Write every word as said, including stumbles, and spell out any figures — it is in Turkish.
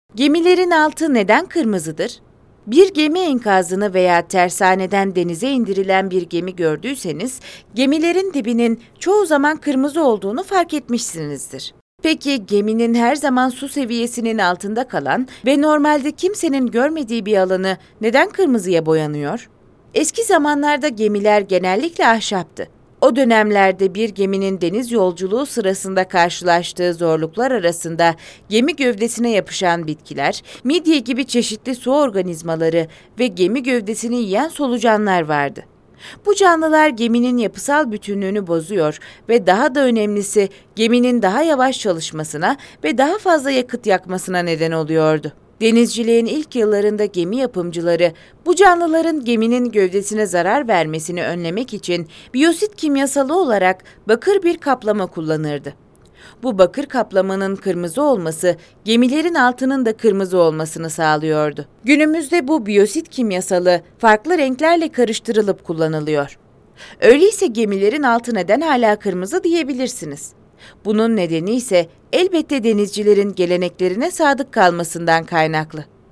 Gemilerin altı neden kırmızıdır? Bir gemi enkazını veya tersaneden denize indirilen bir gemi gördüyseniz, gemilerin dibinin çoğu zaman kırmızı olduğunu fark etmişsinizdir. Peki geminin her zaman su seviyesinin altında kalan ve normalde kimsenin görmediği bir alanı neden kırmızıya boyanıyor? Eski zamanlarda gemiler genellikle ahşaptı. O dönemlerde bir geminin deniz yolculuğu sırasında karşılaştığı zorluklar arasında gemi gövdesine yapışan bitkiler, midye gibi çeşitli su organizmaları ve gemi gövdesini yiyen solucanlar vardı. Bu canlılar geminin yapısal bütünlüğünü bozuyor ve daha da önemlisi geminin daha yavaş çalışmasına ve daha fazla yakıt yakmasına neden oluyordu. Denizciliğin ilk yıllarında gemi yapımcıları bu canlıların geminin gövdesine zarar vermesini önlemek için biyosit kimyasalı olarak bakır bir kaplama kullanırdı. Bu bakır kaplamanın kırmızı olması gemilerin altının da kırmızı olmasını sağlıyordu. Günümüzde bu biyosit kimyasalı farklı renklerle karıştırılıp kullanılıyor. Öyleyse gemilerin altı neden hala kırmızı diyebilirsiniz. Bunun nedeni ise elbette denizcilerin geleneklerine sadık kalmasından kaynaklı.